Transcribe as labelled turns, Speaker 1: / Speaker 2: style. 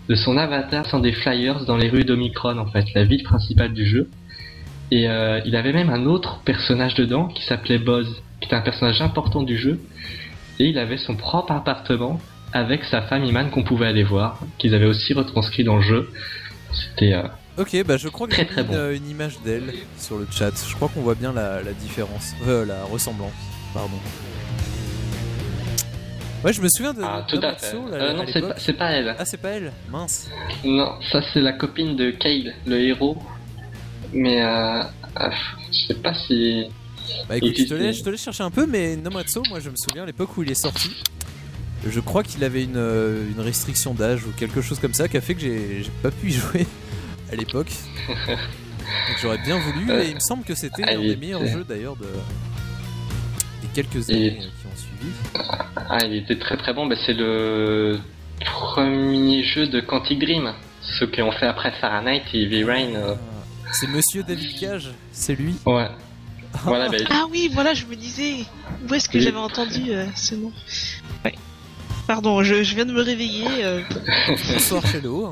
Speaker 1: de son avatar sans des flyers dans les rues d'Omicron, en fait, la ville principale du jeu. Et il avait même un autre personnage dedans qui s'appelait Boz, qui était un personnage important du jeu. Et il avait son propre appartement avec sa femme Iman qu'on pouvait aller voir, qu'ils avaient aussi retranscrit dans le jeu. C'était
Speaker 2: Ok, bah je crois que
Speaker 1: très,
Speaker 2: j'ai
Speaker 1: très
Speaker 2: mis
Speaker 1: bon.
Speaker 2: une image d'elle sur le chat. Je crois qu'on voit bien la différence, la ressemblance. Pardon. Ouais, je me souviens de
Speaker 1: Tout à fait.
Speaker 2: Namatsu, là,
Speaker 1: Non,
Speaker 2: à
Speaker 1: c'est
Speaker 2: l'époque.
Speaker 1: pas, c'est pas elle.
Speaker 2: Ah, c'est pas elle. Mince.
Speaker 1: Non, ça c'est la copine de Kale, le héros. Mais je sais pas si...
Speaker 2: Bah écoute,
Speaker 1: Et
Speaker 2: je te laisse chercher un peu, mais Namatsu, moi je me souviens à l'époque où il est sorti. Je crois qu'il avait une restriction d'âge ou quelque chose comme ça qui a fait que j'ai pas pu y jouer à l'époque. Donc j'aurais bien voulu, et il me semble que c'était un des meilleurs jeux d'ailleurs des quelques années qui ont suivi.
Speaker 1: Il était très très bon. Bah, c'est le premier jeu de Quantic Dream. Ceux qui ont fait après Fahrenheit et Heavy Rain.
Speaker 2: C'est Monsieur David Cage, c'est lui.
Speaker 1: Ouais. Voilà,
Speaker 3: Ah oui, voilà, je me disais. Où est-ce que j'avais entendu ce nom? Ouais. Pardon, je viens de me réveiller.
Speaker 2: Bonsoir Hello.